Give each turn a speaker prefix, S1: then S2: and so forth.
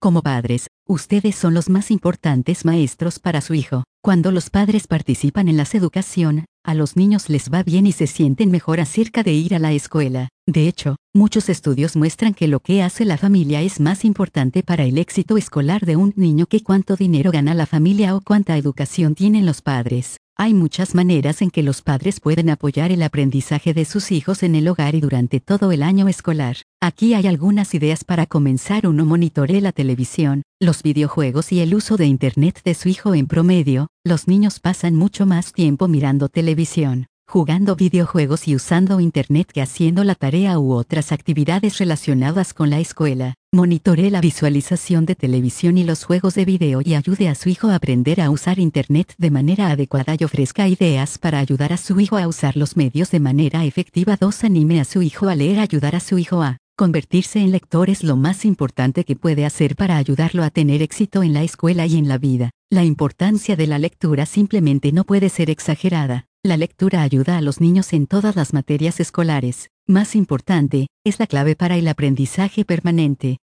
S1: Como padres, ustedes son los más importantes maestros para su hijo. Cuando los padres participan en la educación, a los niños les va bien y se sienten mejor acerca de ir a la escuela. De hecho, muchos estudios muestran que lo que hace la familia es más importante para el éxito escolar de un niño que cuánto dinero gana la familia o cuánta educación tienen los padres. Hay muchas maneras en que los padres pueden apoyar el aprendizaje de sus hijos en el hogar y durante todo el año escolar. Aquí hay algunas ideas para comenzar. 1. Monitoree la televisión, los videojuegos y el uso de Internet de su hijo. En promedio, los niños pasan mucho más tiempo mirando televisión, jugando videojuegos y usando Internet que haciendo la tarea u otras actividades relacionadas con la escuela. Monitoree la visualización de televisión y los juegos de video y ayude a su hijo a aprender a usar Internet de manera adecuada y ofrezca ideas para ayudar a su hijo a usar los medios de manera efectiva. 2. Anime a su hijo a leer. Ayudar a su hijo a convertirse en lector es lo más importante que puede hacer para ayudarlo a tener éxito en la escuela y en la vida. La importancia de la lectura simplemente no puede ser exagerada. La lectura ayuda a los niños en todas las materias escolares. Más importante, es la clave para el aprendizaje permanente.